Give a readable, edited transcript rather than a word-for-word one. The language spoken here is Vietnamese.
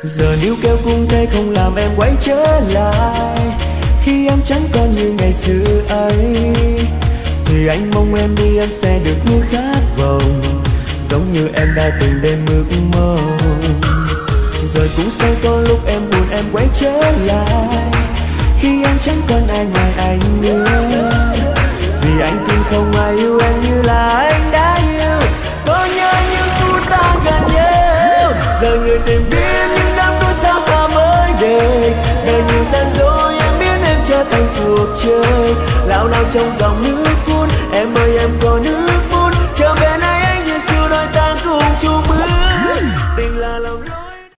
Giờ níu kéo cũng thế không làm em quay trở lại. Khi em chẳng còn như ngày xưa ấy, thì anh mong em đi em sẽ được nuốt khát vọng, giống như em đã từng đêm ước mơ. Rồi cũng sẽ có lúc em buồn em quay trở lại, khi em chẳng còn ai ngoài anh nữa. Vì anh tin không ai yêu em như là anh đã yêu. Tôi nhớ những phút ta gần nhau, giờ người tìm biết những năm tuổi thơ và mới đây. Đời nhiều gian dối em biết em trở thành cuộc chơi, lao nào trong dòng nước cuốn. Em ơi em có nước